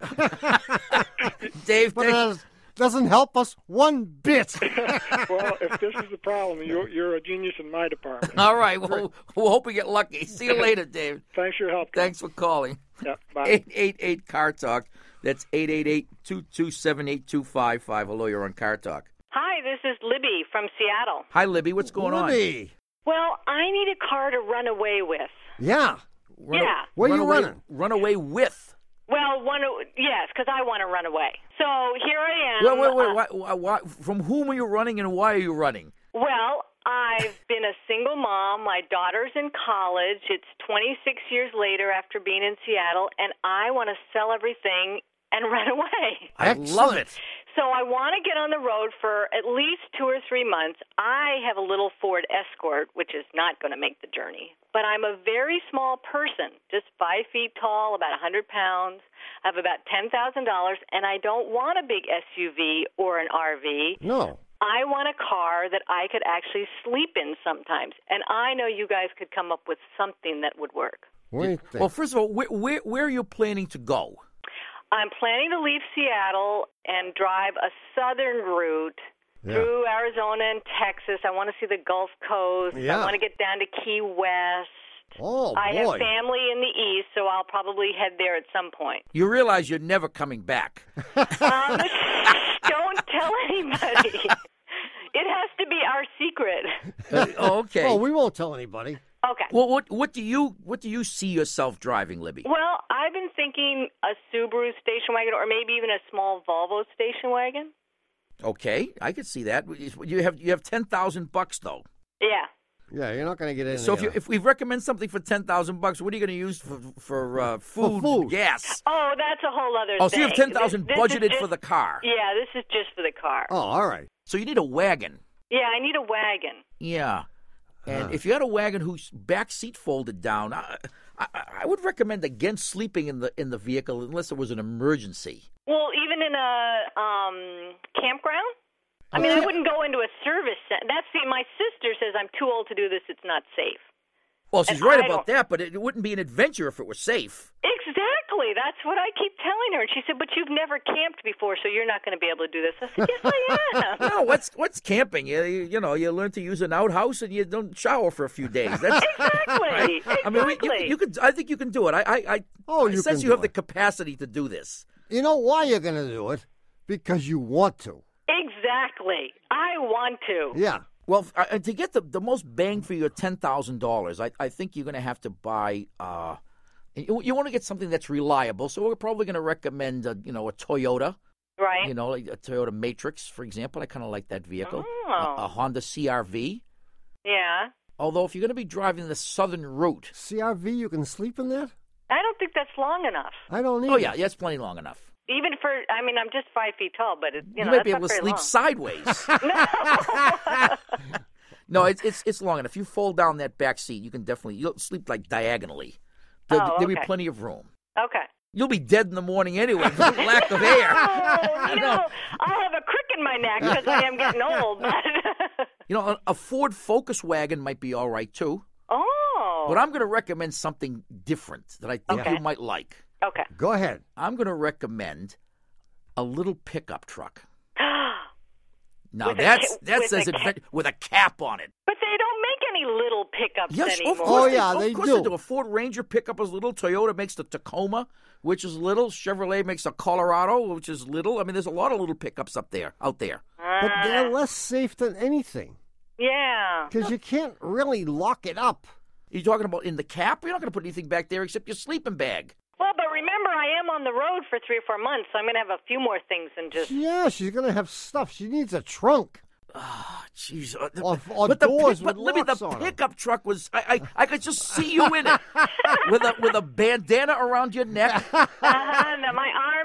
Dave, But thank- that doesn't help us one bit. Well, if this is the problem, you're, you're a genius in my department. all right, well, we'll hope we get lucky. See you later, Dave. Thanks for your help. Tom. Thanks for calling. Yeah, bye. eight eight eight, C A R Talk. That's eight eight eight, two two seven, eight two five five. Hello, you're on Car Talk. Hi, this is Libby from Seattle. Hi, Libby. What's going Libby. Well, I need a car to run away with. Yeah. on? Yeah. Where run you away, running? Run away with. Well, one yes, because I want to run away. So here I am. Wait, wait, wait. uh, why, why, why, from whom are you running and why are you running? Well, I've been a single mom. My daughter's in college. It's twenty-six years later after being in Seattle, and I want to sell everything and run away. I love it. So I want to get on the road for at least two or three months. I have a little Ford Escort, which is not going to make the journey. But I'm a very small person, just five feet tall, about one hundred pounds. I have about ten thousand dollars, and I don't want a big S U V or an R V. No. I want a car that I could actually sleep in sometimes. And I know you guys could come up with something that would work. What do you think? Well, first of all, where, where, where are you planning to go? I'm planning to leave Seattle and drive a southern route Yeah. through Arizona and Texas. I want to see the Gulf Coast. Yeah. I want to get down to Key West. Oh, I boy. have family in the East, so I'll probably head there at some point. You realize you're never coming back. Um, don't tell anybody. It has to be our secret. Uh, oh, okay. Oh, we won't tell anybody. Okay. Well, what what do you what do you see yourself driving, Libby? Well, I've been thinking a Subaru station wagon or maybe even a small Volvo station wagon. Okay, I could see that. You have you have ten thousand bucks though. Yeah. Yeah, you're not going to get in So if there. you if we recommend something for ten thousand bucks, what are you going to use for for uh, food, food. gas? Oh, that's a whole other Oh, thing. so you have ten thousand This- this is budgeted just- for the car. Yeah, this is just for the car. Oh, all right. So you need a wagon. Yeah, I need a wagon. Yeah. And Huh. if you had a wagon whose back seat folded down, I, I, I would recommend against sleeping in the in the vehicle unless it was an emergency. Well, even in a um, campground? I mean, Yeah. I wouldn't go into a service center. That's the, my sister says I'm too old to do this. It's not safe. Well, she's And right I about don't- that, but it, it wouldn't be an adventure if it was safe. Exactly. That's what I keep telling her. And she said, but you've never camped before, so you're not going to be able to do this. I said, yes, I am. No, what's what's camping? You, you you know, you learn to use an outhouse and you don't shower for a few days. That's Exactly. I mean, we, you, Exactly. you could. I think you can do it. I, I, I, Oh, I you sense can you do have the it. capacity to do this. You know why you're going to do it? Because you want to. Exactly. I want to. Yeah. Well, uh, and to get the, the most bang for your ten thousand dollars, I I think you're going to have to buy. Uh, you, you want to get something that's reliable, so we're probably going to recommend a, you know a Toyota. Right. You know, like a Toyota Matrix, for example. I kind of like that vehicle. Oh. A, a Honda C R V. Yeah. Although, if you're going to be driving the southern route, C R V, you can sleep in that? I don't think that's long enough. I don't need oh yeah, yeah, it's plenty long enough. Even for, I mean, I'm just five feet tall, but it, you, You know, might that's be able not to very sleep long. sideways. No, it's it's it's long enough. If you fold down that back seat, you can definitely you'll sleep like diagonally. There, Oh, There'll be okay. plenty of room. Okay. You'll be dead in the morning anyway from lack of air. Oh, you know, I'll have a crick in my neck because I am getting old. But You know, a, a Ford Focus wagon might be all right too. oh. But I'm going to recommend something different that I think Okay. you might like. Okay. Go ahead. I'm going to recommend a little pickup truck. Now With a that's ca- that with says a ca- advent- with a cap on it. But they don't make any little pickups Yes, anymore. of course. Oh, they, yeah, of they course do. They do. A Ford Ranger pickup is little. Toyota makes the Tacoma, which is little. Chevrolet makes a Colorado, which is little. I mean, there's a lot of little pickups up there, out there. But Uh, they're less safe than anything yeah. because you can't really lock it up. You're talking about in the cap? You're not going to put anything back there except your sleeping bag. Well, but remember, I am on the road for three or four months, so I'm going to have a few more things than just. Yeah, she's going to have stuff. She needs a trunk. Jeez. Uh, the- Or, or but the, doors pick- but with Libby, locks the on 'em. pickup truck was, I, I, I could just see you in it with a with a bandana around your neck. Uh, my arm hanging out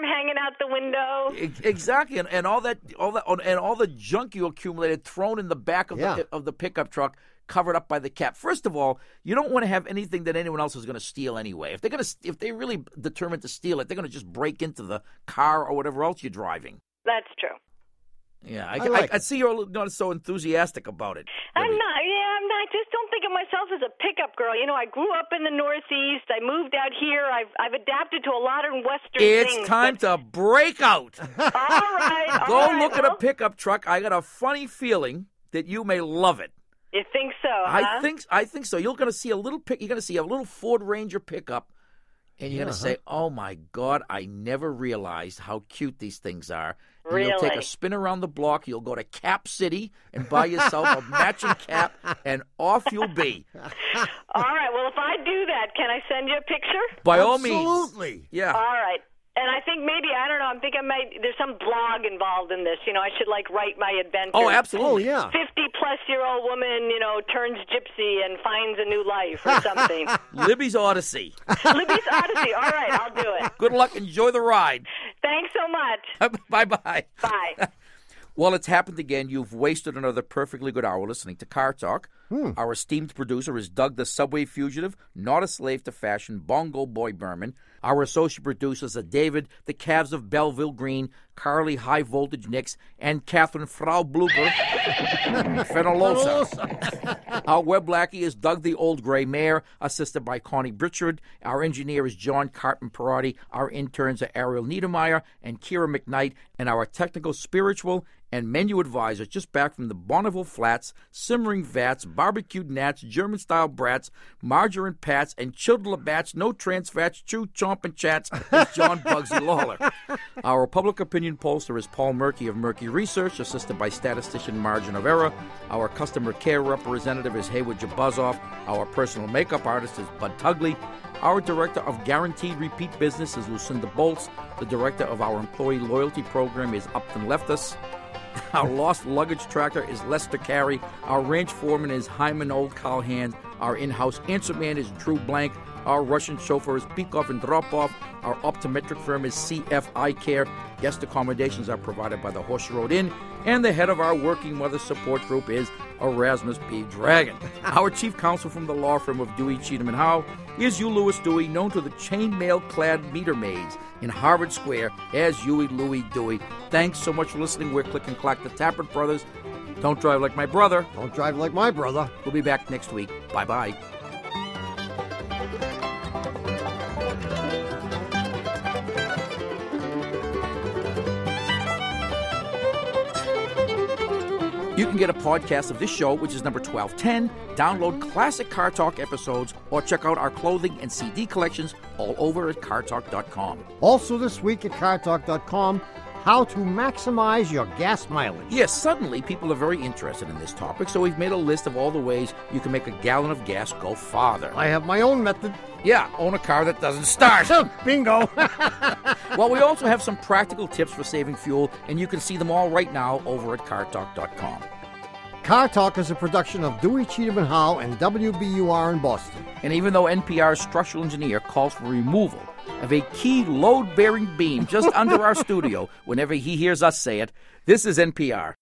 out the window. E- Exactly, and, and all that, all that, and all the junk you accumulated thrown in the back of Yeah. the of the pickup truck, covered up by the cap. First of all, you don't want to have anything that anyone else is going to steal anyway. If they're going to, if they're really determined to steal it, they're going to just break into the car or whatever else you're driving. That's true. Yeah, I, I I, like I see you're not so enthusiastic about it. I'm Libby. not. Yeah, I'm not. I just don't think of myself as a pickup girl. You know, I grew up in the Northeast. I moved out here. I've I've adapted to a lot of Western It's things. time to break out. All right. Go all right, look at well, a pickup truck. I got a funny feeling that you may love it. You think so? I huh? think I think so. You're going to see a little pick. You're going to see a little Ford Ranger pickup, and you're going to say, "Oh my God! I never realized how cute these things are." And You'll take a Really? spin around the block. You'll go to Cap City and buy yourself a matching cap, and off you'll be. All right. Well, if I do that, can I send you a picture? By all means, Absolutely. yeah. All right. And I think maybe, I don't know, I'm thinking I might, there's some blog involved in this. You know, I should, like, write my adventure. Oh, Oh, absolutely. yeah. fifty-plus-year-old woman, you know, turns gypsy and finds a new life or something. Libby's Odyssey. Libby's Odyssey. All right, I'll do it. Good luck. Enjoy the ride. Thanks so much. Bye bye. Bye. Well, it's happened again. You've wasted another perfectly good hour listening to Car Talk. Our esteemed producer is Doug the Subway Fugitive, not a slave to fashion, Bongo Boy Berman. Our associate producers are David, the Calves of Belleville Green, Carly High Voltage Nix, and Catherine Frau Bluger Fenolosa. Our web lackey is Doug the Old Gray Mare, assisted by Connie Britchard. Our engineer is John Cartman Parati. Our interns are Ariel Niedermeyer and Kira McKnight. And our technical, spiritual, and menu advisor, just back from the Bonneville Flats, simmering vats, barbecued gnats, German-style brats, margarine pats, and chilled Labatt's, no trans fats, chew, chomp, and chats, is John Bugsy Lawler. Our public opinion pollster is Paul Murky of Murky Research, assisted by statistician Margin of Error. Our customer care representative is Haywood Jabuzoff. Our personal makeup artist is Bud Tugley. Our director of guaranteed repeat business is Lucinda Bolts. The director of our employee loyalty program is Upton Leftus. Our lost luggage tracker is Lester Carey. Our ranch foreman is Hyman Old Callahan. Our in-house answer man is Drew Blank. Our Russian chauffeur is Peek-Off and Drop-Off. Our optometric firm is C F Eye Care. Guest accommodations are provided by the Horse Road Inn. And the head of our working mother support group is Erasmus P. Dragon. Our chief counsel from the law firm of Dewey, Cheatham and Howe is Hugh Lewis Dewey, known to the chainmail-clad meter maids in Harvard Square as Huey Louie Dewey. Thanks so much for listening. We're Click and Clack, the Tappert Brothers. Don't drive like my brother. Don't drive like my brother. We'll be back next week. Bye-bye. You can get a podcast of this show, which is number twelve ten, download classic Car Talk episodes, or check out our clothing and C D collections all over at car talk dot com. Also this week at car talk dot com, how to maximize your gas mileage. Yes, suddenly people are very interested in this topic, so we've made a list of all the ways you can make a gallon of gas go farther. I have my own method. Yeah, own a car that doesn't start. Bingo. Well, we also have some practical tips for saving fuel, and you can see them all right now over at car talk dot com. Car Talk is a production of Dewey, Cheatham and Howe and W B U R in Boston. And even though N P R's structural engineer calls for removal of a key load-bearing beam just under our studio whenever he hears us say it, this is N P R.